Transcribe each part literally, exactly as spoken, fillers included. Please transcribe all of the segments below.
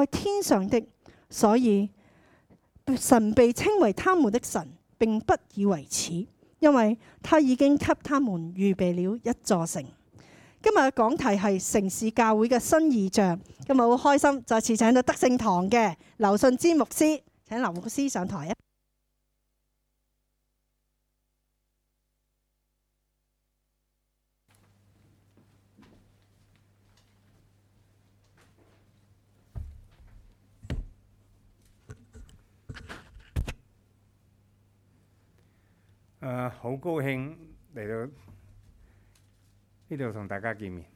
在天上的，所以神被稱為他們的神，並不以為恥，因為他已經給他們預備了一座城。今日嘅講題係城市教會嘅新異象。今日好開心，再次請到德聖堂嘅劉信之牧師，請劉牧師上台啊！ 誒，好高興嚟到呢度同大家見面。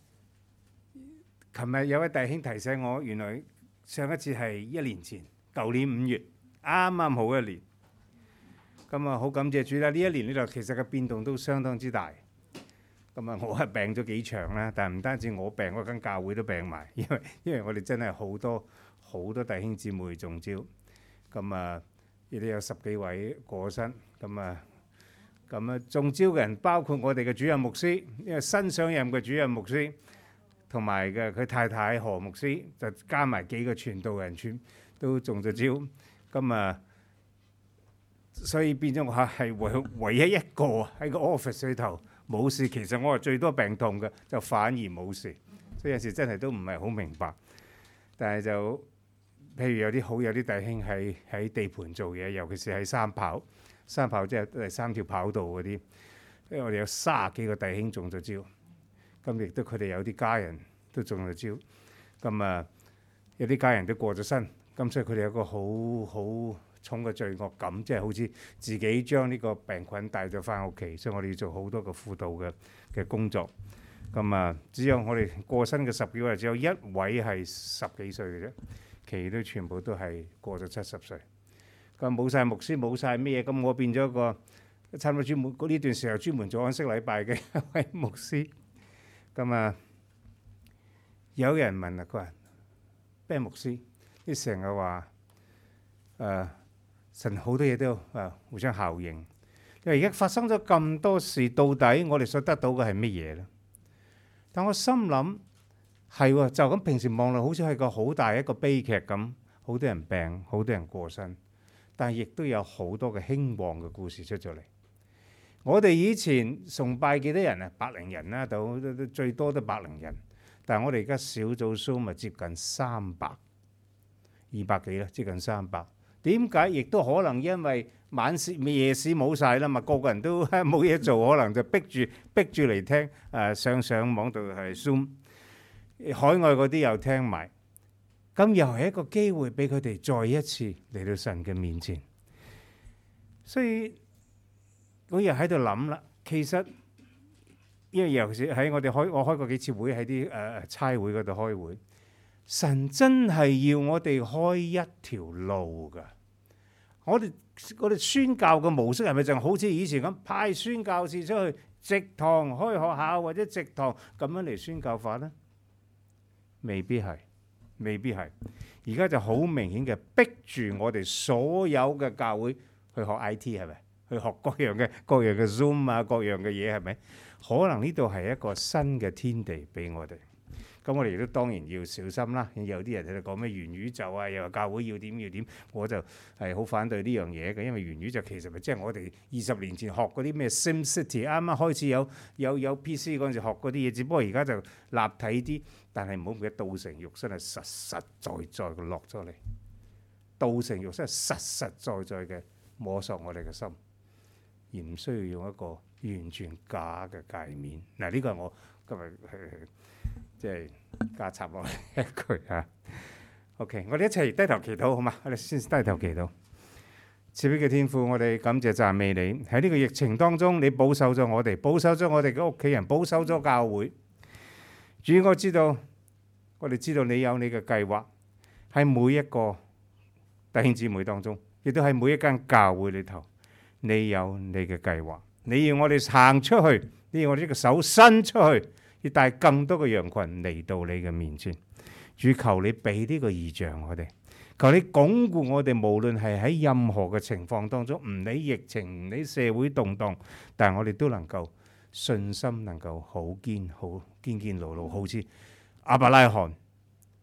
琴日有位弟兄提醒我，原來上一次係一年前，舊年五月，啱啱好一年。咁啊，好感謝主啦！呢一年呢度其實嘅變動都相當之大。咁啊，我係病咗幾場啦，但係唔單止我病，嗰間教會都病埋，因為因為我哋真係好多好多弟兄姊妹中招。咁啊，亦都有十幾位過身。咁啊〜咁啊，中招嘅人包括我哋嘅主任牧師，因為新上任嘅主任牧師，同埋嘅佢太太何牧師，就加埋幾個傳道人，全都中咗招。咁啊，所以變咗我係唯唯一一個喺個 office 裏頭冇事。其實我係最多病痛嘅，就反而冇事。所以有時真係都唔係好明白。但係就譬如有啲好有啲弟兄喺喺地盤做嘢，尤其是喺三跑。三跑即係都係三條跑道嗰啲，因為我哋有三十幾個弟兄中咗招，咁亦都佢哋有啲家人都中咗招，咁啊有啲家人都過咗身，咁所以佢哋有個好好重嘅罪惡感，即係好似自己將呢個病菌帶咗翻屋企，所以我哋要做好多個輔導嘅嘅工作。咁啊，只有我哋過身嘅十幾位，只有一位係十幾歲嘅啫，其餘都全部都係過咗七十歲。佢冇晒牧師，冇晒咩嘢，咁我變咗個差唔多專門呢段時候專門做安息禮拜嘅一位牧師。咁啊，有人問啊，佢話咩牧師？你成日話誒神好多嘢都誒互相效應。因為而家發生咗咁多事，到底我哋所得到嘅係乜嘢咧？但我心諗係喎，就咁平時望落好似係個好大一個悲劇咁，好多人病，好多人過身。但係亦都有好多嘅興旺嘅故事出咗嚟。我哋以前崇拜幾多人啊？百零人啦，到最多都百零人。但係我哋而家小組 Zoom 咪接近三百、二百幾啦，接近三百。點解？亦都可能因為晚市、夜市冇晒啦嘛，個個人都冇嘢做，可能就逼住逼住嚟聽。誒、呃、上上網度係 Zoom，海外嗰啲又聽埋。咁又係一個機會俾佢哋再一次嚟到神嘅面前，所以我又喺度諗啦。其實因為尤其是喺我哋開我開過幾次會喺啲誒差會嗰度開會，神真係要我哋開一條路㗎。我哋我哋宣教嘅模式係咪就好似以前咁派宣教士出去植堂開學校或者植堂咁樣嚟宣教法呢？未必係。未必係，而家就好明顯嘅逼住我哋所有嘅教會去學 I T 係咪？去學各樣嘅各樣嘅 Zoom 啊，各樣嘅嘢係咪？可能呢度係一個新嘅天地俾我哋。咁我哋亦都當然要小心啦。有啲人喺度講咩元宇宙啊，又話教會要點要點，我就係好反對呢樣嘢嘅。因為元宇宙其實咪即係我哋二十年前學嗰啲咩 SimCity，啱啱開始有有有 P C 嗰陣時學嗰啲嘢，只不過而家就立體啲。但係唔好唔記得道成肉身係實實在在嘅落咗嚟，道成肉身係實實在在嘅摸索我哋嘅心，而唔需要用一個完全假嘅界面。嗱，呢個係我今日即係加插落嚟一句嚇。OK，我哋一齊低頭祈禱好嘛？我哋先低頭祈禱。慈悲嘅天父，我哋感謝讚美你。喺呢個疫情當中，你保守咗我哋，保守咗我哋嘅屋企人，保守咗教會。主，我知道，我哋知道你有你嘅計劃喺每一個弟兄姊妹當中，亦都喺每一間教會裏頭，你有你嘅計劃。你要我哋行出去，你要我哋呢個手伸出去，要帶更多嘅羊群嚟到你嘅面前。主，求你俾呢個異象我哋，求你鞏固我哋，無論係喺任何嘅情況當中，唔理疫情，唔理社會動盪，但係我哋都能夠信心能夠好堅好堅堅牢牢，好似亞伯拉罕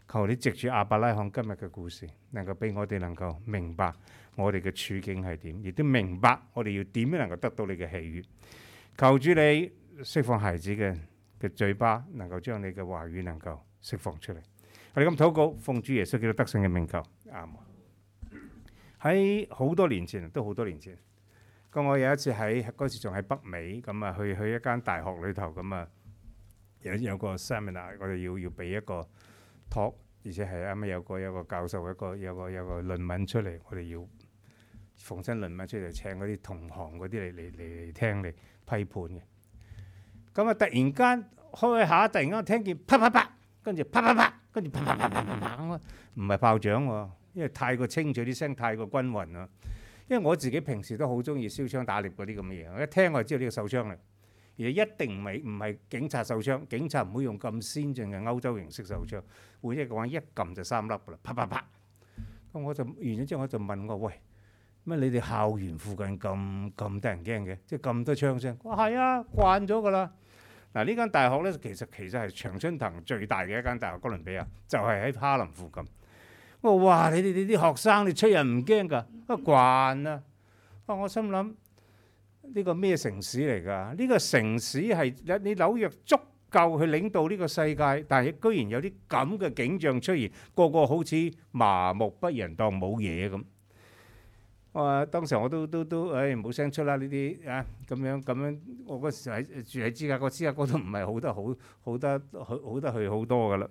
求你藉住亞伯拉罕今日嘅故事，能夠俾我哋能夠明白我哋嘅處境係點，亦都明白我哋要點樣能夠得到你嘅喜悅。求主你釋放孩子嘅嘅嘴巴，能夠將你嘅話語能夠釋放出嚟。我哋咁禱告，奉主耶穌基督得勝嘅名求，阿門。喺好多年前，都好多年前，咁我有一次喺嗰時仲喺北美，咁啊去去一間大學裏頭，咁啊有有個 seminar，我哋要要俾一個 talk，而且係啱啱有個有個教授一個有個有個論文出嚟，我哋要逢親論文出嚟請嗰啲同行嗰啲嚟嚟嚟嚟聽嚟批判嘅。咁啊突然間開下，突然間聽見啪啪啪，跟住啪啪啪，跟住啪啪啪啪啪啪咁啊，唔係炮仗喎，因為太過清脆啲聲，太過均勻啊。因為我自己平時都好中意燒槍打獵嗰啲咁嘅嘢，我一聽我就知道呢個手槍嚟。而一定唔係唔係警察手槍，警察唔會用咁先進嘅歐洲形式手槍，會一嘅話一撳就三粒噶啦，啪啪啪。咁我就完咗之後，我就問我：喂，乜你哋校園附近咁咁得人驚嘅？即係咁多槍聲？我話係啊，慣咗噶啦。嗱，呢間大學咧，其實其實係長春藤最大嘅一間大學，哥倫比亞就係喺哈林附近。我話：哇，你哋你啲學生，你吹人唔驚㗎？啊，慣啦。啊，我心諗。呢個咩城市嚟㗎？呢個城市係你紐約足夠去領導呢個世界，但係居然有啲咁嘅景象出現，個個好似麻木不仁，當冇嘢咁。我話當時我都都都，誒冇聲出啦呢啲啊咁樣咁樣。我嗰時喺住喺芝加哥，芝加哥都唔係好得好好得好好得去好多㗎啦。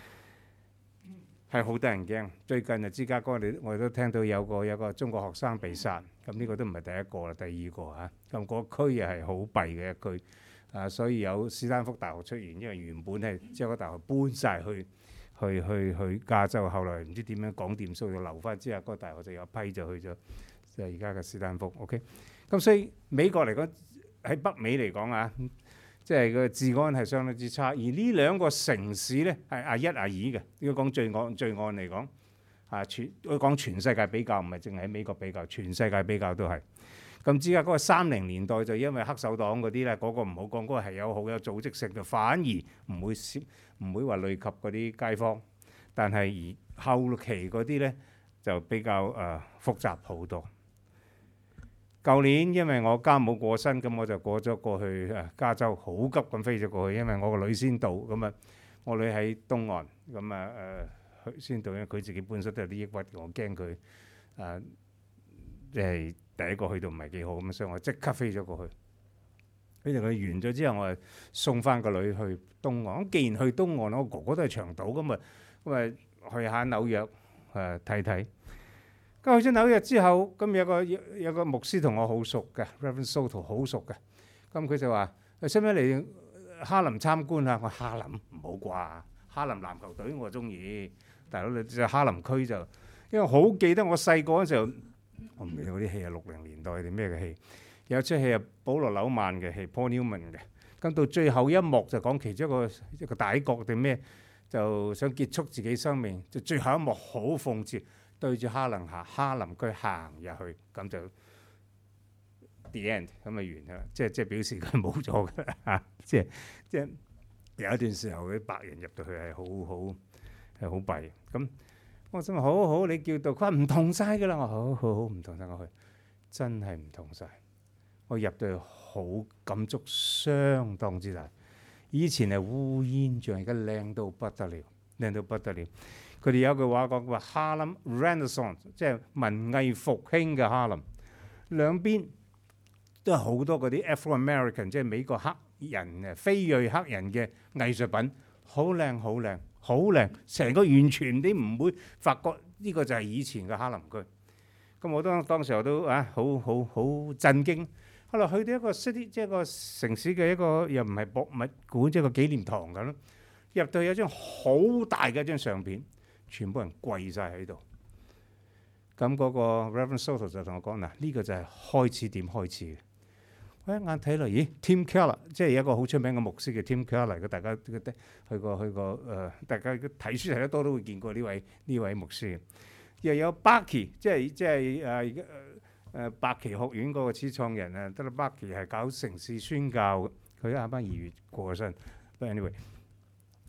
係好得人驚。最近啊，芝加哥你我哋都聽到有個有個中國學生被殺，咁呢個都唔係第一個啦，第二個嚇。咁嗰區又係好弊嘅一區，啊，所以有斯坦福大學出現，因為原本係芝加哥大學搬晒去去去去加州，後來唔知點樣講掂數，就留翻芝加哥大學，就有批就去咗，就係而家嘅斯坦福。OK，咁所以美國嚟講喺北美嚟講啊。即係個治安係相當之差，而呢兩個城市咧係阿一阿二嘅。如果講罪案罪案嚟講，啊全我講全世界比較，唔係淨係喺美國比較，全世界比較都係。咁之家嗰個三零年代就因為黑手黨嗰啲咧，嗰個唔好講，嗰個係有好有組織性嘅，反而唔會涉唔會話累及嗰啲街坊。但係而後期嗰啲咧就比較誒複雜好多。舊年因為我家母過身，咁我就過咗過去誒加州，好急咁飛咗過去，因為我個女先到，咁啊我女喺東岸，咁啊誒去先到，因為佢自己本身都有啲抑鬱，我驚佢誒即係第一個去到唔係幾好，咁所以我即刻飛咗過去。跟住佢完咗之後，我就送翻個女去東岸。咁既然去東岸，我哥哥都係長島，咁啊咁啊去下紐約誒睇睇。咁去咗紐約之後，咁有個有有個牧師同我好熟嘅 Reverend Soto 好熟嘅，咁佢就話：使唔使嚟哈林參觀啊？我哈林唔好啩，哈林籃球隊我中意，大佬你就哈林區就，因為好記得我細個嗰時候，我唔記得嗰啲戲係六零年代定咩嘅戲，有出戲係保羅紐曼嘅戲 Paul Newman 嘅，咁到最後一幕就講其中一個一個大國定咩，就想結束自己生命，就最後一幕好諷刺。對住哈林下哈林區行入去，咁就 the end 咁啊完啦，即係即係表示佢冇咗㗎啦嚇，即係即係有一段時候啲白人入到去係好好係好弊。咁我想話好好，你叫到佢話唔同晒㗎啦，我好好好唔同晒，我去真係唔同晒。我入到去好感觸相當之大，以前係烏煙瘴，而家靚到不得了，靚到不得了。佢哋有句話講，話哈林 Renaissance， 即係文藝復興嘅哈林，兩邊都係好多嗰啲 Afro-American， 即係美國黑人誒非裔黑人嘅藝術品，好靚好靚好靚，成個完全你唔會發覺呢個就係以前嘅哈林區。咁我當當時候都啊好好好震驚。後來去到一個 city， 即係個城市嘅一個又唔係博物館，即係個紀念堂咁咯。入到有張好大嘅一張相片。全部人跪晒喺度，咁嗰個 Reverend Soto 就同我講：嗱，呢個就係開始點開始嘅。我一眼睇落，咦 Tim Keller， 即係有一個好出名嘅牧師叫 Tim Keller，如果大家去過去過誒、呃，大家睇書睇得多都會見過呢位呢位牧師。又有 Bucky， 即係即係誒誒白旗學院嗰個始創人啊，得啦 Bucky 係搞城市宣教嘅，佢啱啱二月過身。But anyway。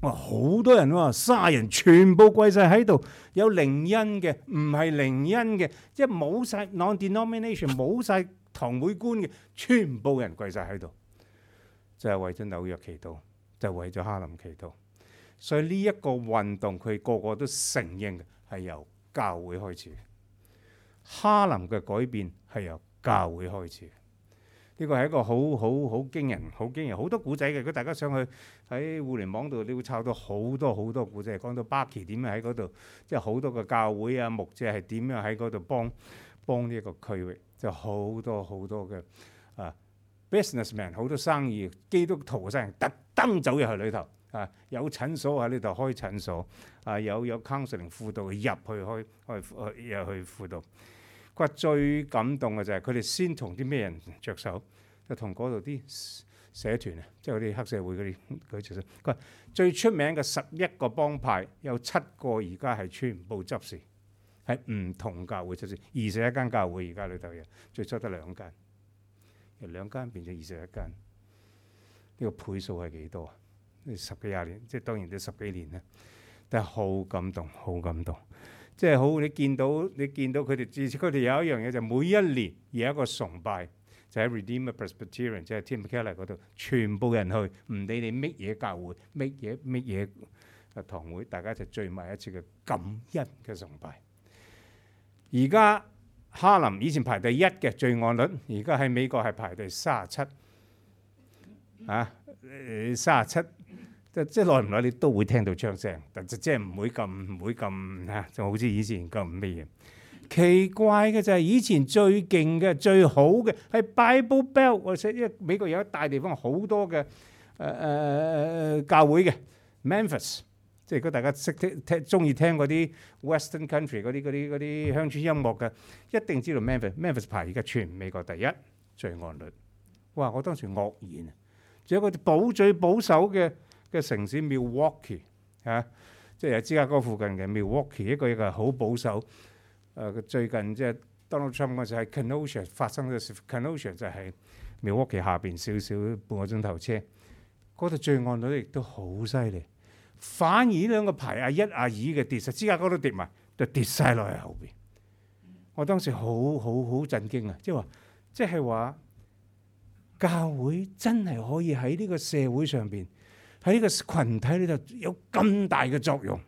哇！好多人喎，卅人全部跪晒喺度，有靈恩嘅，唔係靈恩嘅，即係冇晒 non-denomination，冇晒堂會官嘅，全部人跪晒喺度，就係為咗紐約祈禱，就係為咗哈林祈禱。所以呢一個運動，佢個個都承認係由教會開始嘅。哈林嘅改變係由教會開始嘅。呢個係一個好好好驚人、好驚人，好多古仔嘅。如果大家上去喺互聯網度，你會抄到好多好多古仔，講到巴奇點樣喺嗰度，即係好多個教會啊、牧者係點樣喺嗰度幫幫呢一個區域，就好多好多嘅啊 businessman， 好多生意基督徒嘅生意特登走入去裏頭啊，有診所喺呢度開診所啊，有有 counseling 輔導入去開開入去輔導。佢話最感動嘅就係佢哋先同啲咩人着手，就同嗰度啲社團啊，即係嗰啲黑社會嗰啲佢着手。佢話最出名嘅十一個幫派，有七個而家係全部執事，係唔同教會執事。二十一間教會而家裏頭有，最初得兩間，由兩間變咗二十一間。呢個倍數係幾多啊？十幾廿年，即係當然都十幾年啦。但係好感動，好感動。即係好，你見到你見到佢哋，至少佢哋有一樣嘢就每一年有一個崇拜，就喺 Redeemer Presbyterian，即係 Tim Keller 嗰度，全部人去，唔理你乜嘢教會、乜嘢乜嘢啊堂會，大家就聚埋一次嘅感恩嘅崇拜。而家哈林以前排第一嘅罪案率，而家喺美國係排第三十七，啊，三十七。即即耐唔耐你都會聽到槍聲，但即即係唔會咁唔會咁嚇，就好似以前咁咩嘢。奇怪嘅就係以前最勁嘅最好嘅係 Bible Belt，或者因為美國有一大地方好多嘅誒誒教會嘅 Memphis， 即係如果大家識聽聽中意聽嗰啲 Western Country 嗰啲嗰啲嗰啲鄉村音樂嘅，一定知道 Memphis。Memphis 排而家全美國第一罪案率。哇！我當時愕然啊！仲有個保最保守嘅嘅城市 Milwaukee 嚇，即係喺芝加哥附近嘅 Milwaukee， 一個一個好保守。誒、呃、最近即係 Donald Trump 嗰時喺 Kenosha 發生嘅事 ，Kenosha 就係 Milwaukee 下邊少少半個鐘頭車，嗰度罪案率亦都好犀利。反而呢兩個排阿一阿二嘅跌實，芝加哥都跌埋，就跌晒落去後邊。我當時好好好震驚啊！即係話，即係話教會真係可以喺呢個社會上邊。喺呢個羣體裏頭有咁大嘅作用。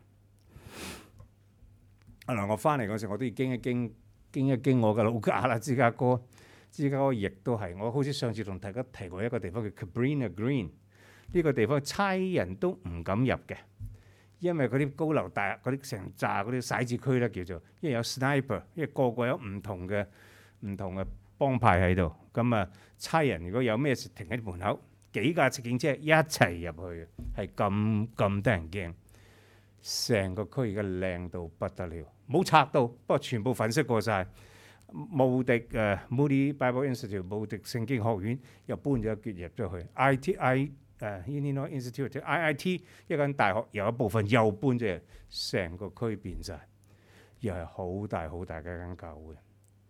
啊嗱，我翻嚟嗰時我都要經一經經一經我嘅老家啦，芝加哥。芝加哥亦都係，我好似上次同大家提過一個地方叫 Cabrini Green， 呢個地方差人都唔敢入嘅，因為嗰啲高樓大嗰啲成紮嗰啲徙置區咧叫做，因為有 sniper， 因為個個有唔同嘅唔同嘅幫派喺度。咁啊，差人如果有咩事停喺門口。幾架警車一齊入去，係咁咁得人驚。成個區而家靚到不得了，冇拆到，不過全部粉飾過晒。慕迪誒、uh, Moody Bible Institute 慕迪聖經學院又搬咗一橛入咗去。I T I 誒 Illinois Institute I I T 一間大學有一部分又搬咗入，成個區變晒，又係好大好大嘅一間教會。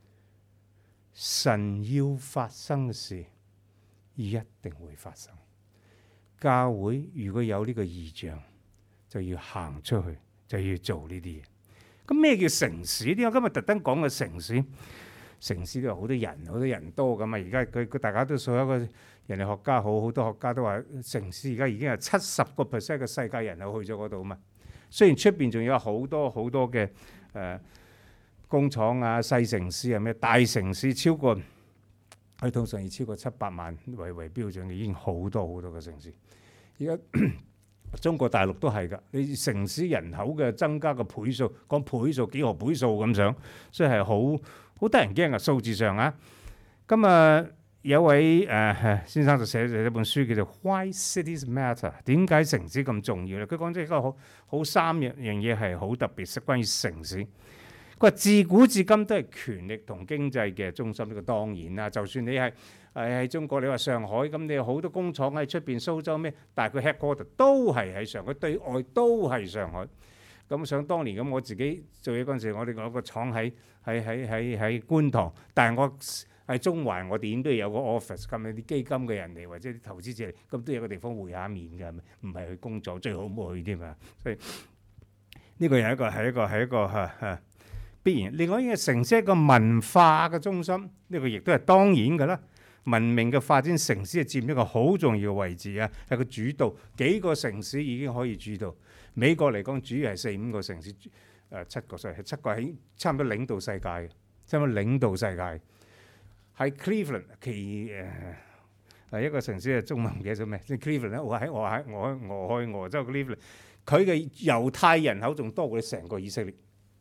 神要發生嘅事，一定會發生。教會如果有呢個異象，就要行出去，就要做呢啲嘢。咁咩叫城市？點解今日特登講嘅城市？城市都有好多人，好多人多咁啊！而家佢佢大家都數一個人類學家好，好多學家都話城市而家已經係七十個 percent 嘅世界人口去咗嗰度啊嘛。雖然出邊仲有好多好多嘅誒、呃、工廠啊、細城市啊咩，大城市超過。佢通常要超過七百萬為為標準嘅，已經好多好多個城市。而家中國大陸都係㗎，你城市人口嘅增加嘅倍數，講倍數幾何倍數咁上，所以係好好得人驚嘅數字上啊。咁啊，有位誒、呃、先生就寫咗一本書叫做《Why Cities Matter》，點解城市咁重要咧？佢講咗一個好好三樣樣嘢係好特別，係關於城市。佢話自古至今都係權力同經濟嘅中心，呢個當然啦。就算你係誒喺中國，你話上海咁，你有好多工廠喺出邊，蘇州咩，但係佢 headquarter 都係喺上海，對外都係上海。咁想當年咁，我自己做嘢嗰陣時，我哋有個廠喺喺喺喺喺觀塘，但係我喺中環，我點都要有個 office，咁啲基金嘅人嚟或者啲投資者嚟，咁都有個地方會下面㗎，唔係去工作，最好唔好去添啊！所以呢個係一個係一個係一個嚇嚇必然。另外一個城市係一個文化嘅中心，呢個亦都係當然㗎啦。文明嘅發展，城市係佔一個好重要嘅位置啊，係個主導。幾個城市已經可以主導。美國嚟講，主要係四五個城市，誒、呃、七個，所以係七個係差唔多領導世界嘅，差唔多領導世界。喺 Cleveland 其誒係一個城市，係中文唔記得咗咩？即係 Cleveland 咧，我喺我喺我喺俄亥俄州 Cleveland，佢嘅猶太人口仲多過你成個以色列，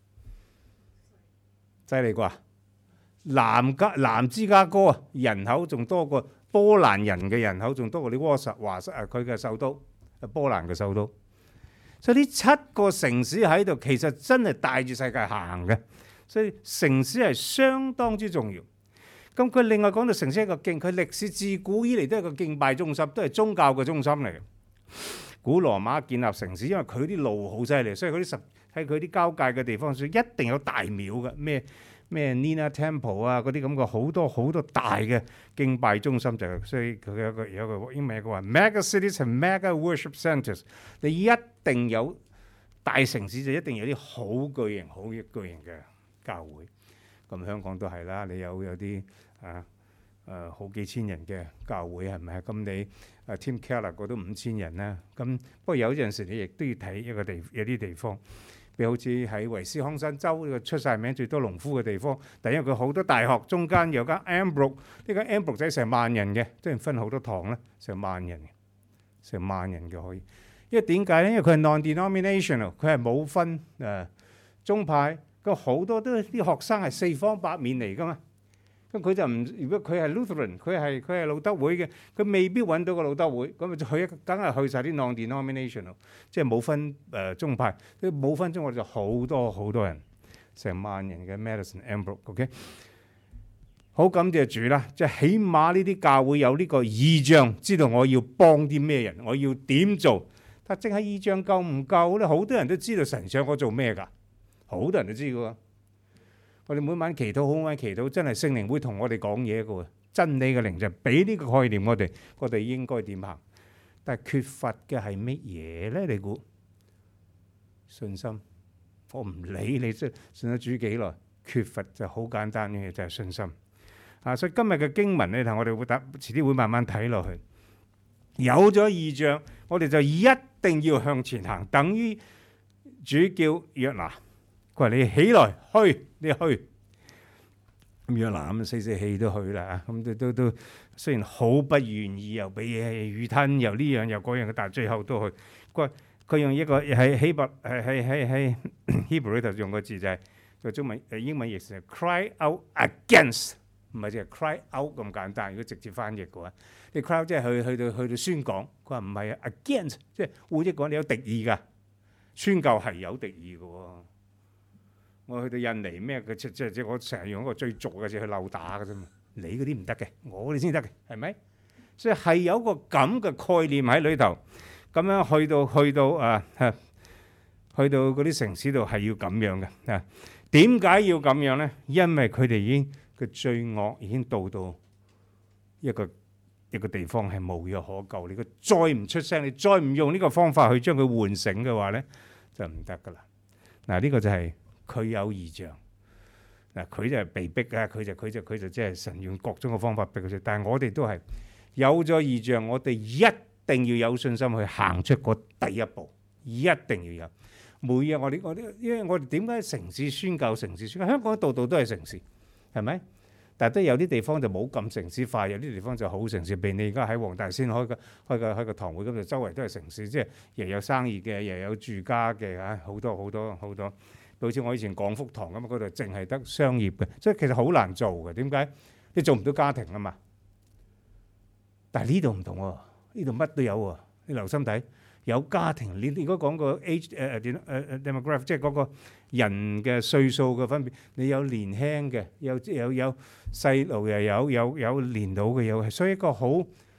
犀利啩？南加南芝加哥啊，人口仲多過波蘭人嘅人口仲多過你沃薩華沙啊，佢嘅首都啊，波蘭嘅首都。所以呢七個城市喺度，其實真係帶住世界行嘅。所以城市係相當之重要。咁佢另外講到城市係一個敬，佢歷史自古以嚟都係個敬拜中心，都係宗教嘅中心嚟嘅。古羅馬建立城市，因為佢啲路好犀利，所以嗰啲十喺佢啲交界嘅地方，所以一定有大廟嘅咩。咩 Nina Temple 啊，嗰啲咁嘅好多好多大嘅敬拜中心就係，所以佢有個有個英文有個話 mega cities and mega worship centres。你一定有大城市就一定有啲好巨型、好巨型嘅教會。咁香港都係啦，你有有啲啊誒好幾千人嘅教會係咪啊？咁你啊 Tim Keller 嗰都五千人啦。咁不過有陣時你亦都要睇一個地有啲地方。譬如好似喺維斯康辛州呢個出晒名最多農夫嘅地方，但因為佢好多大學，中間有間 Ambrook， 呢間 Ambrook 仔成萬人嘅，即係分好多堂啦，成萬人嘅，成萬人嘅可以。因為點解咧？因為佢係 non-denominational， 佢係冇分誒、呃、宗派，咁好多都啲學生係四方八面嚟噶嘛。咁佢就唔，如果佢係 Lutheran， 佢係佢係路德會嘅，佢未必揾到個路德會，咁咪就去一，梗係去晒啲 non-denominational， 即係冇分誒、呃、宗派，啲冇分宗，我就好多好多人，成萬人嘅 Madison Ambrook，OK， 好感謝主啦，即係起碼呢啲教會有呢個異象，知道我要幫啲咩人，我要點做，但係淨係異象夠唔夠咧？好多人都知道神想我做咩㗎，好多人都知㗎喎。我哋每晚祈禱，好晚祈禱，真係聖靈會同我哋講嘢嘅喎。真理嘅靈就俾呢個概念我哋，我哋應該點行？但係缺乏嘅係乜嘢咧？你估信心？我唔理你即係信咗主幾耐，缺乏就好簡單嘅嘢，就係信心。啊，所以今日嘅經文咧，同我哋會打，遲啲會慢慢睇落去。有咗異象，我哋就一定要向前行。等於主叫約拿。佢話你起來去，你去咁約拿咁死死氣都去啦，咁都都都雖然好不願意，又俾魚吞，又呢樣又嗰樣嘅，但係最後都去。佢佢用一個喺希伯喺喺喺喺 Hebrew 度用個字就係、是、個中文誒英文譯成 cry out against， 唔係淨係 cry out 咁簡單。如果直接翻譯嘅話，你 cry out 即係去去到去到宣講。佢話唔係啊 against， 即係換譯講你有敵意㗎，宣教係有敵意嘅喎。我去到印尼咩？佢即即即我成日用一個最俗嘅字去溜打嘅啫嘛。你嗰啲唔得嘅，我哋先得嘅，係咪？所以係有個咁嘅概念喺裏頭，咁樣去到去到啊，去到嗰啲城市度係要咁樣嘅啊。點解要咁樣咧？因為佢哋已經個罪惡已經到到一個一個地方係無藥可救。你個再唔出聲，你再唔用呢個方法去將佢喚醒嘅話咧，就唔得噶啦。嗱，呢個就係。佢有異象，嗱佢就係被逼啊！佢就佢就佢就即係神用各種嘅方法逼佢。但係我哋都係有咗異象，我哋一定要有信心去行出個第一步，一定要有。每日我哋我哋，因為我哋點解城市宣教、城市宣教？香港度度都係城市，係咪？但係都有啲地方就冇咁城市化，有啲地方就好城市。譬如你而家喺黃大仙開個開個開個堂會咁，就周圍都係城市，即係又有生意嘅，又有住家嘅嚇，好多好多好多。好似我以前廣福堂咁，嗰度淨係得商業嘅，所以其實好難做嘅。點解？你做唔到家庭啊嘛。但係呢度唔同喎，呢度乜都有喎。你留心睇，有家庭。你如果講個 age 誒誒點誒誒 demographic，即係嗰個人嘅歲數嘅分別，你有年輕嘅，有有有細路又有，有有年老嘅有，所以一個好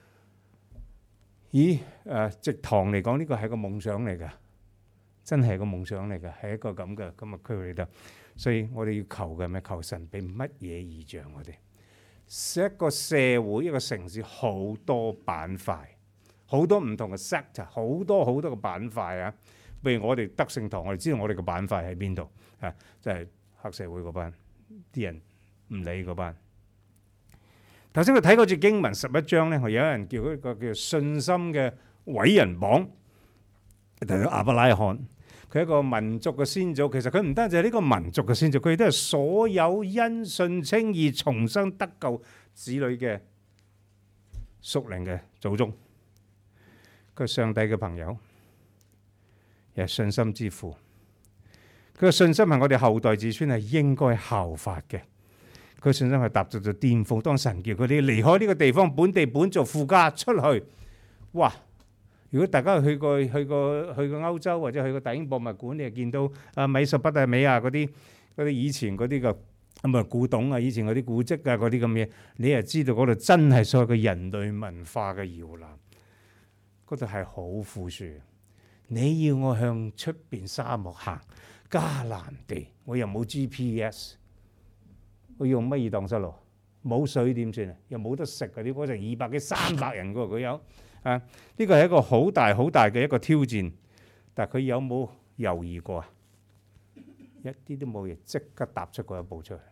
咦誒直堂嚟講，呢個係個夢想嚟㗎。真係個夢想嚟㗎，係一個咁嘅咁嘅區域嚟度，所以我哋要求嘅咩？求神俾乜嘢異象我哋？ 一個社會一個城市好多板塊，好多唔同嘅 sector，好多好多個板塊啊！譬如我哋德聖堂，我哋知道我哋個板塊喺邊度啊？就係、是、黑社會嗰班啲人唔理嗰班。頭先我睇嗰節經文十一章咧，我有人叫一個叫信心嘅偉人榜，提到亞伯拉罕，佢係一個民族嘅先祖。其實佢唔單止係呢個民族嘅先祖，佢亦都係所有因信稱義重生得救子女嘅屬靈嘅祖宗。佢係上帝嘅朋友，又係信心之父。佢嘅信心係我哋後代子孫係應該效法嘅。佢信心係踏入咗巔峰，當神叫佢哋離開呢個地方，本地本族父家出去，哇！如果大家去過去過去過歐洲或者去過大英博物館，你就見到啊美索不達米亞嗰啲嗰啲以前嗰啲嘅咁啊古董啊，以前嗰啲古蹟啊嗰啲咁嘢，你就知道嗰度真係所謂嘅人類文化嘅搖籃，嗰度係好富庶。你要我向出邊沙漠行迦南地，我又冇 G P S。佢用乜嘢蕩失路？冇水點算啊？又冇得食嗰啲，嗰成二百幾三百人㗎喎，佢有啊！呢個係一個好大好大嘅一個挑戰，但係佢有冇猶豫過啊？一啲都冇嘢，即刻踏出嗰一步出去。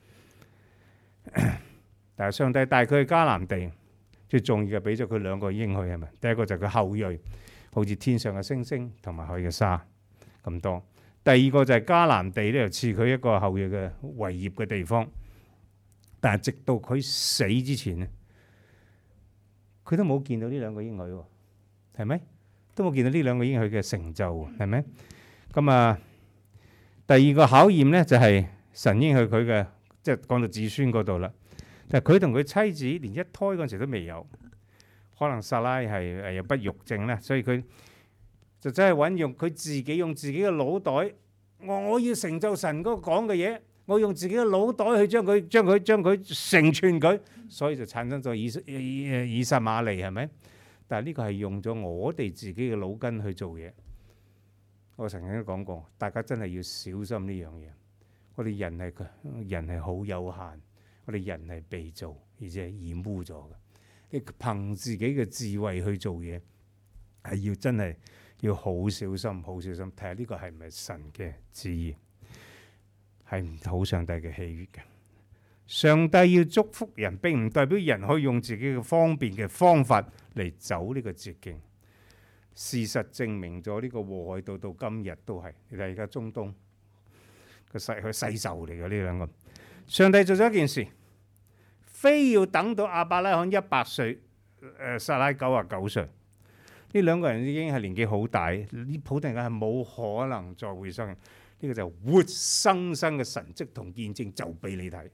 但係上帝帶佢去迦南地，最重要嘅俾咗佢兩個應許係咪？第一個就係佢後裔，好似天上嘅星星同埋海嘅沙咁多。第二個就係迦南地咧，又賜佢一個後裔嘅為業嘅地方，但係直到佢死之前咧，佢都冇見到呢兩個應許喎，係咪？都冇見到呢兩個應許嘅成就喎，係咪？咁啊，第二個考驗咧就係神應許佢嘅，即係講到子孫嗰度啦。但係佢同佢妻子連一胎嗰陣時都未有，可能撒拉係誒有不育症咧，所以佢就真係揾用佢自己用自己嘅腦袋，我我要成就神嗰個講嘅嘢，我用自己嘅腦袋去將佢將佢將佢成全佢，所以就產生咗以以以撒瑪利係咪？但係呢個係用咗我哋自己嘅腦筋去做嘢。我曾經都講過，大家真係要小心呢樣嘢。我哋人係人係好有限，我哋人係被造，而且係染污咗嘅。你憑自己嘅智慧去做嘢，係要真係。要好小心，好小心睇下呢個係唔係神嘅旨意，係唔討上帝嘅喜悅嘅。上帝要祝福人，並唔代表人可以用自己嘅方便嘅方法嚟走呢個捷徑。事實證明咗呢個禍害到到今日都係。你睇而家中東個世佢世仇嚟嘅呢兩個。上帝做咗一件事，非要等到亞伯拉罕一百歲，誒撒拉九啊九歲。呢兩個人已經係年紀好大，呢普通人係冇可能再會生。呢、這個就活生生嘅神蹟同見證，就俾你睇。呢、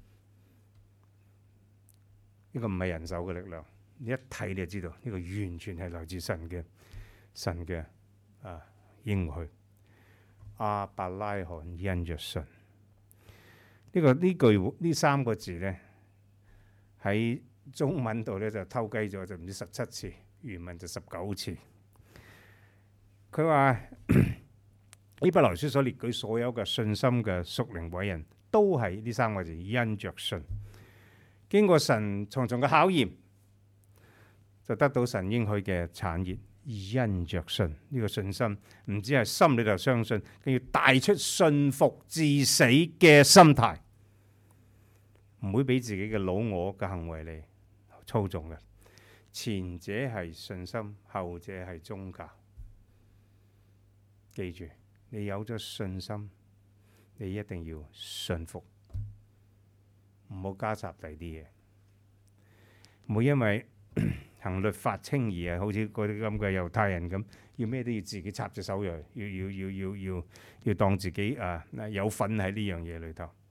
這個唔係人手嘅力量，你一睇你就知道，呢、這個完全係來自神嘅神嘅啊應許。亞伯拉罕因着信，呢、這個呢句呢三個字咧喺中文度咧就偷雞咗，就唔知十七次。原文就十九次。佢話希伯來書所列舉所有嘅信心嘅屬靈偉人，都係呢三個字：因着信。經過神重重嘅考驗，就得到神應許嘅產業。因着信，呢、這個信心唔止係心裏頭相信，更要帶出信服至死嘅心態，唔會俾自己嘅老我嘅行為嚟操縱嘅。前者係信心，後者係宗教。記住，你有咗信心，你一定要信服，唔好加雜第啲嘢。唔好因為行律法稱義啊，好似嗰啲咁嘅猶太人咁，要咩都要自己插隻手入去，要要要要要要當自己啊有份喺呢樣嘢裏頭。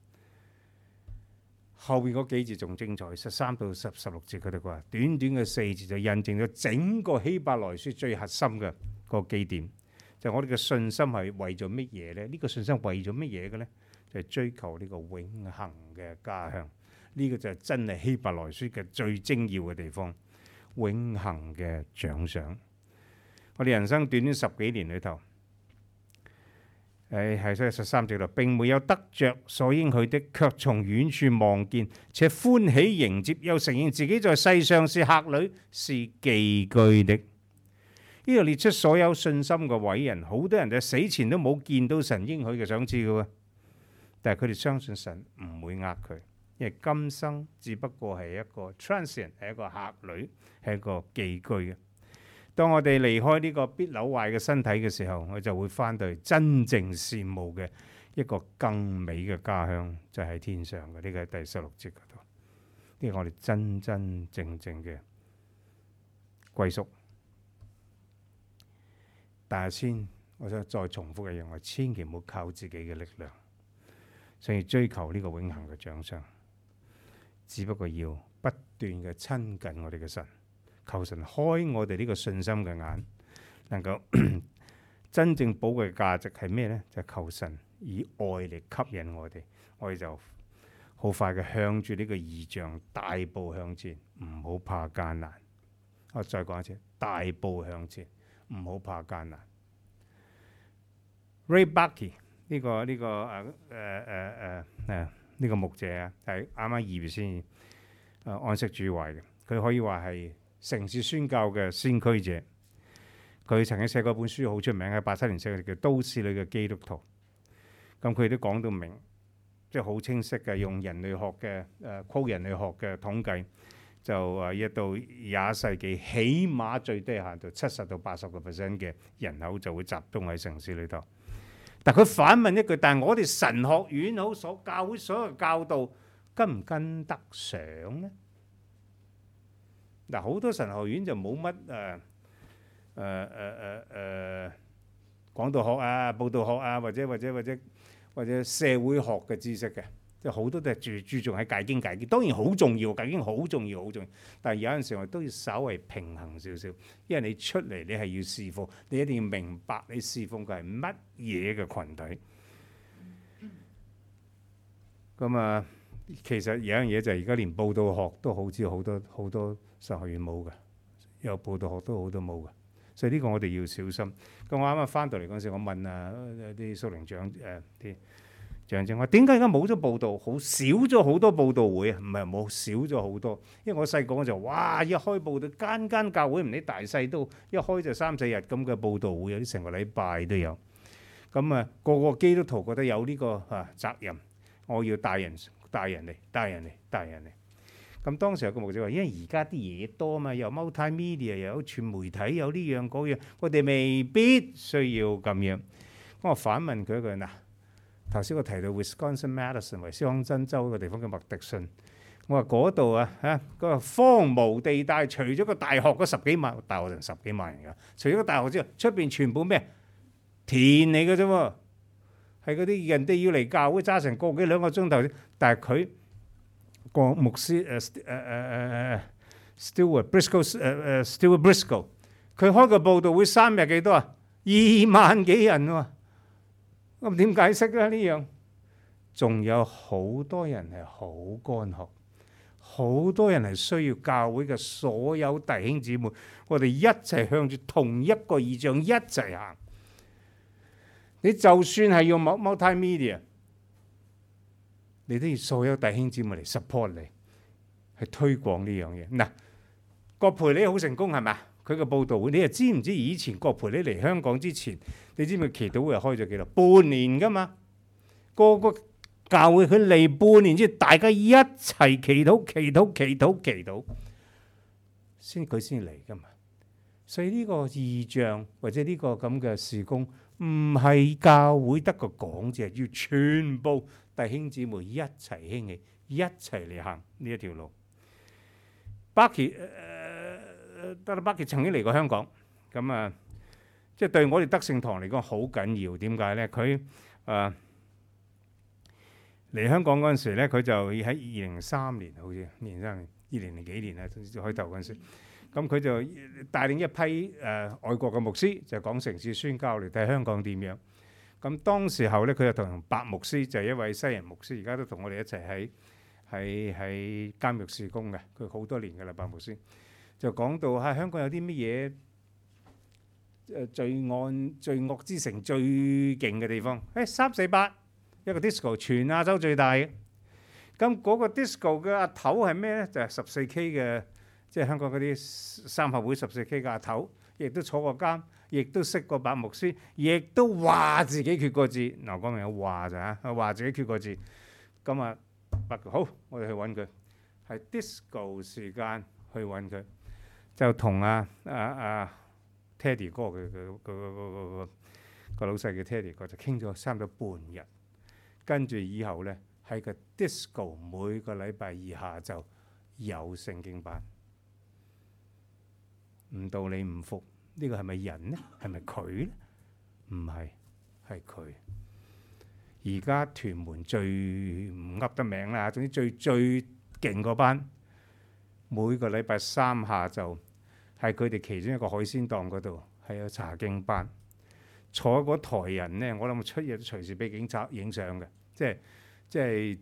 後邊嗰幾節仲精彩，十三到十十六節佢哋話，短短嘅四節就印證咗整個希伯來書最核心嘅個基點，就係、我哋嘅信心係為咗乜嘢咧？呢、呢個信心為咗乜嘢嘅咧？就係、係、追求呢個永恆嘅家鄉。呢、呢個就係真係希伯來書嘅最精要嘅地方，永恆嘅獎賞。我哋人生短短十幾年裏頭， 誒係所以十三節度並沒有得着所應許的，卻從遠處望見，且歡喜迎接，又承認自己在世上是客旅，是寄居的。呢度列出所有信心嘅偉人，好多人就死前都冇見到神應許嘅賞賜嘅喎，但係佢哋相信神唔會呃佢，因為今生只不過係一個 transient， 係一個客旅，係一個寄居嘅。當我哋離開呢個必朽壞嘅身體嘅時候，我就會翻到去真正羨慕嘅一個更美嘅家鄉，就喺天上嘅。呢個係第十六節嗰度，呢個我哋真真正正嘅歸宿。但係先，我想再重複一樣，我千祈唔好靠自己嘅力量，所以追求呢個永恆嘅獎賞，只不過要不斷嘅親近我哋嘅神，求神開我哋呢個信心嘅眼，能夠真正寶貴嘅價值係咩呢？就係求神以愛嚟吸引我哋，我哋就好快嘅向住呢個異象大步向前，唔好怕艱難。我再講一次，大步向前。唔好怕艱難。Ray Bucky 呢個呢個誒誒誒誒誒呢個牧者啊，係啱啱二月先誒安息主懷嘅。佢可以話係城市宣教嘅先驅者。佢曾經寫過本書好出名，喺八七年寫嘅叫《都市裏嘅基督徒》。咁佢都講到明，即係好清晰嘅，用人類學嘅誒 quote 人類學嘅統計。就誒一到廿一世紀，起碼最低限度七十到八十個 percent 嘅人口就會集中喺城市裏頭。但佢反問一句：但係我哋神學院好所教會所有教導跟唔跟得上呢？嗱，好多神學院就冇乜誒誒誒誒誒講道學啊、佈道學啊，或者或者或者或者社會學嘅知識嘅。即係好多都係注注重喺解經解經，當然好重要，解經好重要好重要。但係有陣時我都要稍微平衡少少，因為你出嚟你係要侍奉，你一定要明白你侍奉嘅係乜嘢嘅群體。咁啊，其實有樣嘢就係而家連佈道學都好似好多好多神學院冇嘅，有佈道學都好多冇嘅，所以呢個我哋要小心。咁我啱啱翻到嚟嗰陣時，我問啊啲屬靈長誒啲。象徵話點解而家冇咗佈道，好少咗好多佈道會啊？唔係冇少咗好多，因為我細個嗰陣哇，一開佈道，間間教會唔理大細都一開就三四日咁嘅佈道會，有啲成個禮拜都有。咁啊，個個基督徒覺得有呢個啊責任，我要帶人帶人嚟，帶人嚟，帶人嚟。咁當時有個牧者話：因為而家啲嘢多嘛，有 multimedia，又有全媒體，有呢樣嗰樣，我哋未必需要咁樣。咁我反問佢一句嗱。頭先我提到 Wisconsin Madison 維斯康辛州個地方叫麥迪遜，我話嗰度啊嚇，嗰個荒蕪地帶，除咗個大學嗰十幾萬，大學成十幾萬人㗎，除咗個大學之外，出邊全部咩田嚟嘅啫喎，係嗰啲人哋要嚟教會揸成個幾兩個鐘頭，但係佢個牧師誒誒誒誒 Stewart Briscoe 誒誒 Stewart Briscoe，佢開個佈道會三日幾多啊？二萬幾人喎。咁點解釋咧？呢樣仲有好多人係好乾渴，好多人係需要教會嘅所有弟兄姊妹，我哋一齊向住同一個異象一齊行。你就算係用 multimedia，你都要所有弟兄姊妹嚟 support 你，去推廣呢樣嘢。嗱，葛培理好成功係咪？佢個佈道會，你又知唔知以前葛培理嚟香港之前，你知唔知祈禱會開咗幾耐？半年㗎嘛，個個教會佢嚟半年之後，大家一齊祈禱、祈禱、祈禱、祈禱，先佢先嚟㗎嘛。所以呢個異象或者呢個咁嘅事工，唔係教會得個講字，係要全部弟兄姊妹一齊興起，一齊嚟行呢一條路。Bucky 德拉巴傑曾經嚟過香港，咁啊，即係對我哋德聖堂嚟講好緊要。點解咧？佢誒嚟香港嗰陣時咧，佢就喺二零零三年，好似二零零三年、二零零幾年啊，開頭嗰陣時，咁佢就帶領一批誒、呃、外國嘅牧師，就講城市宣教嚟睇香港點樣。咁當時候咧，佢就同白牧師，就係、是、一位西人牧師，而家都同我哋一齊喺喺喺監獄事工嘅，佢好多年嘅啦，白牧師。就講到嚇香港有啲乜嘢誒罪案罪惡之城最勁嘅地方。誒三四八一個 disco 全亞洲最大嘅。咁嗰個 disco 嘅阿頭係咩咧？就係十四 K 嘅，即係香港嗰啲三合會十四 K 嘅阿頭，亦都坐過監，亦都識過白牧師，亦都話自己缺個字。嗱，講明有話咋嚇，話自己缺個字。咁啊，好，我哋去揾佢，係 disco 時間去揾佢，就同阿阿阿 Teddy 哥嘅嘅個個個個個老細嘅 Teddy 哥就傾咗差唔多半日，跟住以後咧喺個 disco 每個禮拜二下晝有聖經班，唔到你唔服，呢個係咪人咧？係咪佢咧？唔係，係佢。而家屯門最唔噏得名啦，總之最最勁嗰班，每個禮拜三下晝係佢哋其中一個海鮮檔嗰度係有查經班，坐嗰台人咧，我諗出嘢隨時俾警察影相嘅，即係即係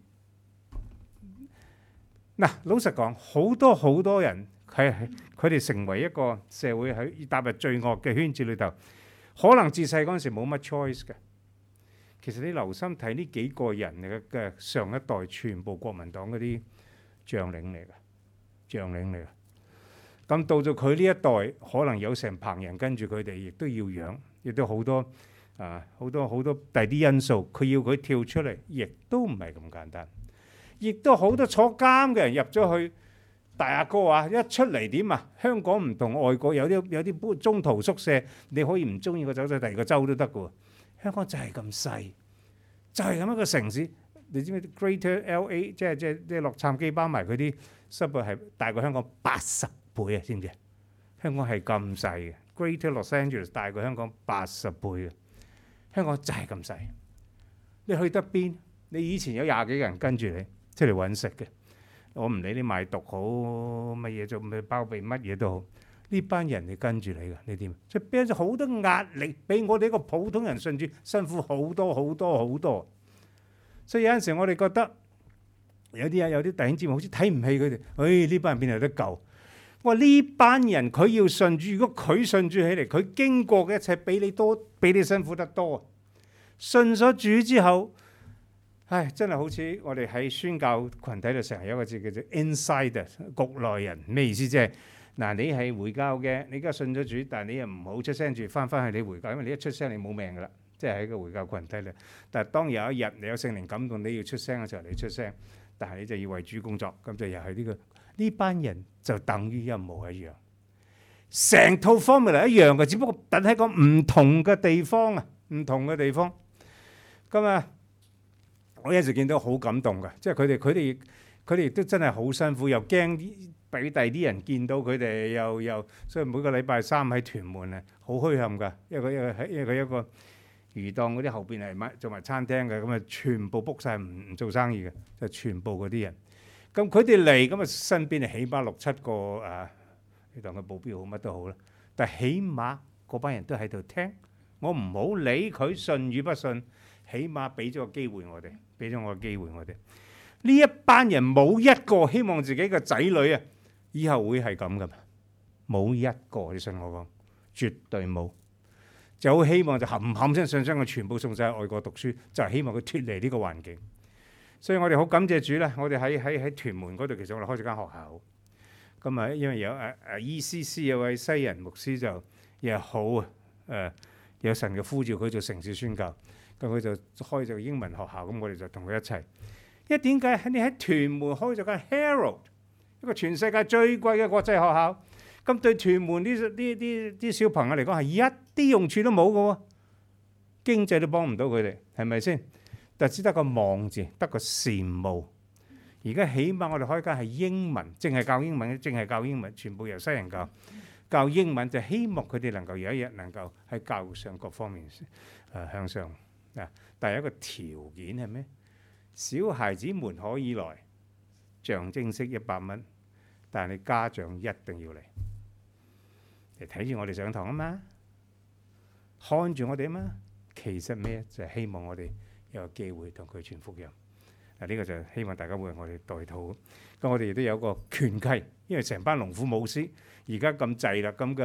嗱，老實講，好多好多人係佢哋成為一個社會喺踏入罪惡嘅圈子裏頭，可能自細嗰陣時冇乜 choice 嘅。其實你留心睇呢幾個人嘅嘅上一代，全部國民黨嗰啲將領嚟嘅，將領嚟嘅。咁到咗佢呢一代，可能有成棚人跟住佢哋，亦都要養，亦都好多啊，好多好多第啲因素，佢要佢跳出嚟，亦都唔係咁簡單。亦都好多坐監嘅人入咗去，大阿哥啊，一出嚟點啊？香港唔同外國有啲有啲中途宿舍，你可以唔中意個走咗第二個州都得嘅喎。香港就係咁細，就係咁一個城市。你知唔知 Greater L A 即係即係即係洛杉磯包埋佢啲 suburb係大過香港八十倍啊？知唔知啊？香港係咁細嘅 ，Greater Los Angeles 大過香港八十倍嘅。香港就係咁細，你去得邊？你以前有廿幾個人跟住你出嚟揾食嘅，我唔理你賣毒好乜嘢做咩包庇乜嘢都好。呢班人你跟住你嘅，你點？即係俾咗好多壓力，比我哋一個普通人信主辛苦好多好多好多。所以有陣時我哋覺得有啲啊，有啲弟兄姊妹好似睇唔起佢哋。誒呢班人邊度得救？我話呢班人佢要信主，如果佢信主起嚟，佢經過嘅一切比你多，比你辛苦得多。信咗主之後，唉，真係好似我哋喺宣教群體度成日有一個字叫做 insider， 局內人。咩意思？即係嗱，你係回教嘅，你而家信咗主，但係你又唔好出聲住，翻返去你回教，因為你一出聲你冇命噶啦，即係喺個回教群體咧。但係當有一日你有聖靈感動，你要出聲嘅時候，你出聲，但係你就要為主工作，咁就又係呢個呢班人就等於一模一樣，成套 formula 一樣嘅，只不過等喺個唔同嘅地方啊，唔同嘅地方。咁啊，我有時見到好感動嘅，即係佢哋佢哋佢哋亦都真係好辛苦，又驚俾第啲人見到佢哋，又又所以每個禮拜三喺屯門啊，好墟冚㗎，因為佢一個喺因為佢一個魚檔嗰啲後邊係買做埋餐廳嘅，咁啊全部 book 曬唔唔做生意嘅，就全部嗰啲人。咁佢哋嚟咁啊，身邊係起碼六七個啊，你當佢保鏢好乜都好啦，但係起碼嗰班人都喺度聽，我唔好理佢信與不信。起碼俾咗個機會我哋，俾咗我個機會我哋。呢一班人冇一個希望自己嘅仔女啊，以後會係咁噶嘛？冇一個，你信我講，絕對冇。就好希望就冚冚聲信將佢全部送晒去外國讀書，就係希望佢脫離呢個環境。所以我哋好感謝主啦！我哋喺喺喺屯門嗰度，其實我哋開咗間學校。咁啊，因為有誒誒 E C C 有位西人牧師就又好啊，誒有神嘅呼召佢做城市宣教。咁佢就開咗個英文學校，咁我哋就同佢一齊。因為點解你喺屯門開咗間 Herald， 一個全世界最貴嘅國際學校，咁對屯門啲啲啲啲小朋友嚟講係一啲用處都冇嘅喎，經濟都幫唔到佢哋，係咪先？但只得個望字，得個羨慕。而家起碼我哋開間係英文，淨係教英文，淨係教英文，全部由西人教。教英文就希望佢哋能夠有一日能夠喺教育上各方面誒、呃、向上。嗱，但係一個條件係咩？小孩子們可以來，象徵式一百蚊，但係你家長一定要嚟，嚟睇住我哋上堂啊嘛，看住我哋啊嘛。其實咩？就係、是、希望我哋有個機會同佢傳福音。嗱，呢個就希望大家會為我哋代禱。咁我哋亦都有個權契，因為成班龍虎武師而家咁滯啦，咁嘅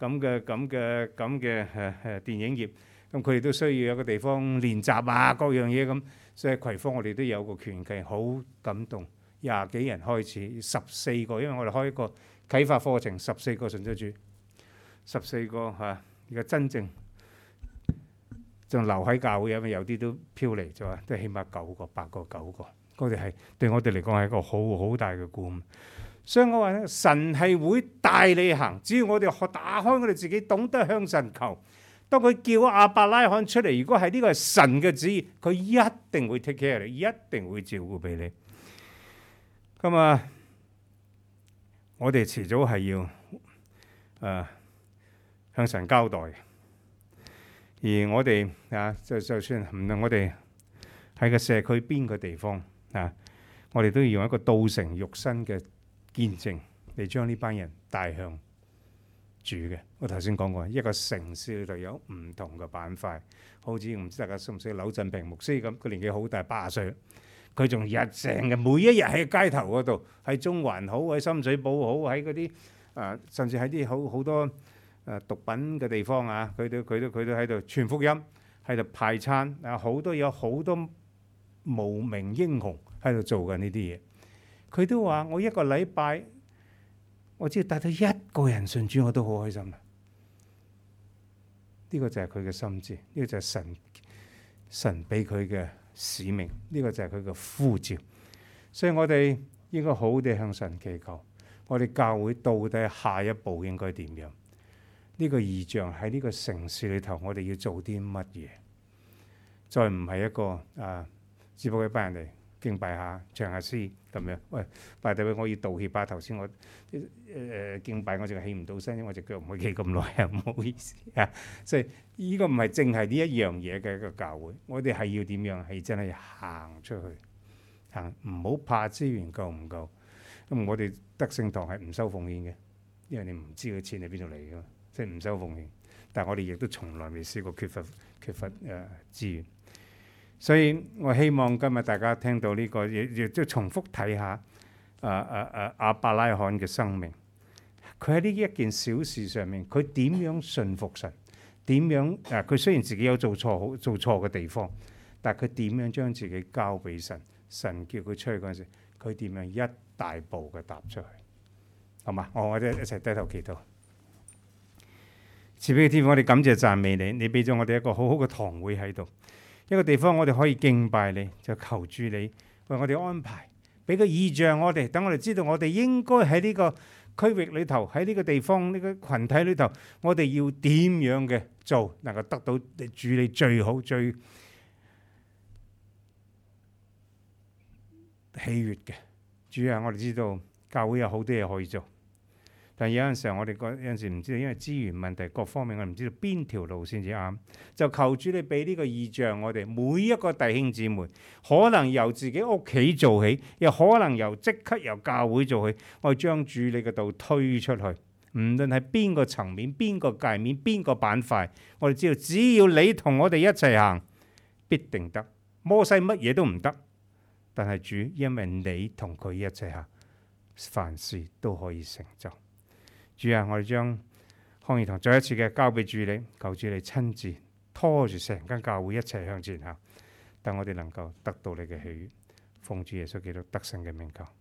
咁嘅咁嘅咁嘅誒誒電影業，咁佢哋都需要有個地方練習啊，各樣嘢咁。所以葵芳我哋都有個團契，好感動，廿幾人開始，十四個，因為我哋開一個啟發課程，十四個信咗主，十四個嚇，而家真正仲留喺教會，因為有啲都飄離咗，都起碼九個、八個、九個。我哋係對我哋嚟講係一個好好大嘅鼓舞。所以我話咧，神係會帶你行，只要我哋學打開我哋自己，懂得向神求。當佢叫亞伯拉罕出嚟，如果係呢個係神嘅旨意，佢一定會 take care 你，一定會照顧俾你。咁啊，我哋遲早係要誒、呃、向神交代。而我哋啊，就就算唔論我哋喺個社區邊個地方啊，我哋都要用一個道成肉身嘅見證嚟將呢班人帶向主嘅。我頭先講過，一個城市裏頭有唔同嘅板塊，好似唔知大家識唔識柳振平牧師咁，佢年紀好大，八十歲，佢仲日成日每一日喺街頭嗰度，喺中環好，喺深水埗好，喺嗰啲誒，甚至喺啲好好多誒、呃、毒品嘅地方啊，佢都佢都佢都喺度傳福音，喺度派餐啊，好多有好多無名英雄喺度做緊呢啲嘢。佢都話：我一個禮拜，我只要帶到一個人信主，我都好開心啦。呢個就係佢嘅心志，呢個就係神神俾佢嘅使命，呢個就係佢嘅呼召。所以我哋應該好好地向神祈求，我哋教會到底下一步應該點樣？呢個異象喺呢個城市裏頭，我哋要做啲乜嘢？再唔係一個啊，只不過一班人嚟敬拜下、唱下詩咁樣。喂，拜託我要道歉吧。頭先我誒、呃、敬拜我淨係起唔到身，因為我隻腳唔會企咁耐啊，唔好意思啊。所以呢個唔係淨係呢一樣嘢嘅一個教會，我哋係要點樣？係真係行出去行，唔好怕資源夠唔夠。咁我哋德聖堂係唔收奉獻嘅，因為你唔知佢錢喺邊度嚟㗎嘛，即係唔收奉獻。但係我哋亦都從來未試過缺乏缺乏誒、呃、資源。所以我希望今日大家聽到呢、這個，亦亦都重複睇下啊啊啊亞伯拉罕嘅生命。佢喺呢一件小事上面，佢點樣信服神？點樣啊？佢雖然自己有做錯好做錯嘅地方，但係佢點樣將自己交俾神？神叫佢出去嗰陣時，佢點樣一大步嘅踏出去？好嘛？我我哋一齊低頭祈禱。慈悲嘅天父，我哋感謝讚美你，你俾咗我哋一個好好嘅堂會喺度。一個地方我哋可以敬拜你，就求主你為我哋安排，俾個異象我哋，等我哋知道我哋應該喺呢個區域裏頭，喺呢個地方呢個群體裏頭，我哋要點樣嘅做，能夠得到主你最好最喜悅嘅。主啊，我哋知道教會有好多嘢可以做。但有陣時候我哋覺有陣時唔知道，因為資源問題各方面，我哋唔知道邊條路先至啱。就求主你俾呢個異象我哋每一個弟兄姊妹，可能由自己屋企做起，又可能由即刻由教會做起，我哋將主你嘅道推出去。唔論係邊個層面、邊個界面、邊個板塊，我哋知道只要你同我哋一齊行，必定得。摩西乜嘢都唔得，但係主因為你同佢一齊行，凡事都可以成就。主啊，我哋將康義堂再一次嘅交俾主你，求主你親自拖住成間教會一齊向前行，等我哋能夠得到你嘅喜悅。奉主耶穌基督得勝嘅名求。